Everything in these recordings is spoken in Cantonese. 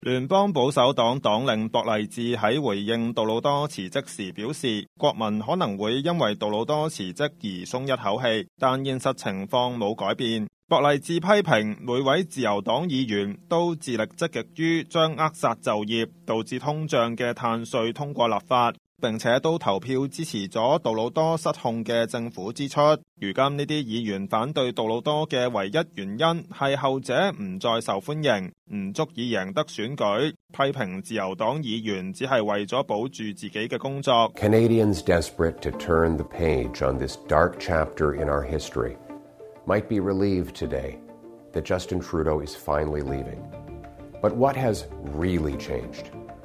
聯邦保守黨黨領博勵治喺回應杜魯多辭職時表示，國民可能會因為杜魯多辭職而鬆一口氣，但現實情況冇改變。博勵治批評每位自由黨議員都致力積極於將扼殺就業、導致通脹嘅碳稅通過立法，並且都投票支持咗杜魯多失控嘅政府支出。如今呢啲議員反對杜魯多嘅唯一原因係後者唔再受歡迎，唔足以贏得選舉，批評自由黨議員只係為咗保住自己嘅工作。 Canadians desperate to turn the page on this dark chapter in our history might be relieved today that Justin Trudeau is finally leaving. But what has really changed?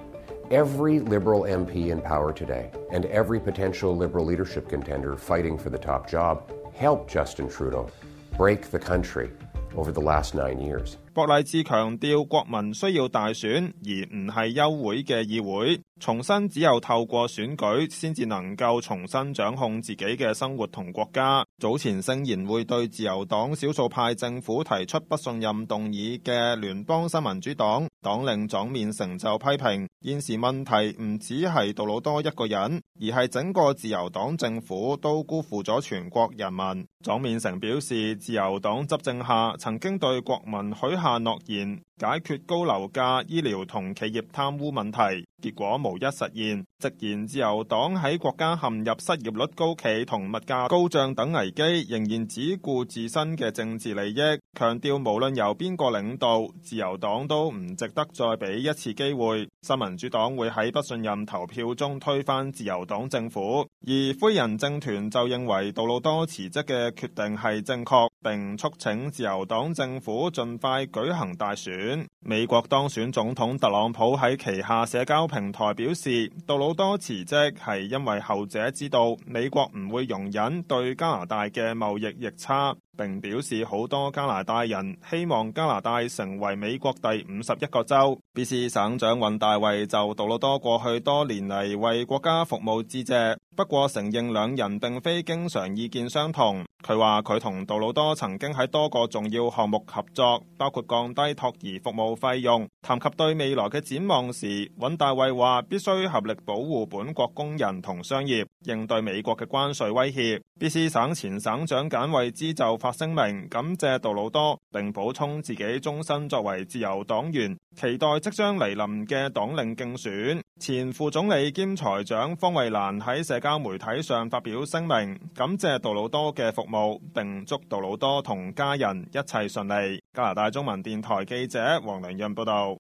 Every Liberal MP in power today and every potential Liberal leadership contender fighting for the top job helped Justin Trudeau break the country over the last 9 years. 博勵治強調國民需要大選，而唔係休會嘅議會。重申只有透過選舉先至能夠重新掌控自己嘅生活同國家。早前聲言會對自由黨少數派政府提出不信任動議嘅聯邦新民主黨黨領莊勉誠就批評，現時問題唔只係杜魯多一個人，而係整個自由黨政府都辜負咗全國人民。莊勉誠表示，自由黨執政下曾經對國民許下諾言，解決高樓價、醫療同企業貪污問題，結果無一實現。直言自由黨喺國家陷入失業率高企同物價高漲等危機，仍然只顧自身嘅政治利益，強調無論由邊個領導，自由黨都唔值得再俾一次機會。新民主黨會喺不信任投票中推翻自由黨政府，而灰人政團就認為杜魯多辭職嘅決定係正確，並促請自由黨政府盡快舉行大選。美國當選總統特朗普喺旗下社交平台表示，杜魯多辭職係因為後者知道美國唔會容忍對加拿大嘅貿易逆差，並表示好多加拿大人希望加拿大成為美國第51個州。BC 省長尹大衛就杜魯多過去多年嚟為國家服務致謝，不過承認兩人並非經常意見相同。佢話佢同杜魯多曾經喺多個重要項目合作，包括降低托兒服務費用。談及對未來嘅展望時，尹大衛話必須合力保護本國工人同商業，應對美國嘅關稅威脅。BC 省前省長簡惠茲就發聲明感謝杜魯多，並補充自己終身作為自由黨員，期待即將嚟臨嘅黨領競選。前副總理兼財長方慧蘭喺社交媒體上發表聲明，感謝杜魯多嘅服務，並祝杜魯多同家人一切順利。加拿大中文電台記者黃良潤報道。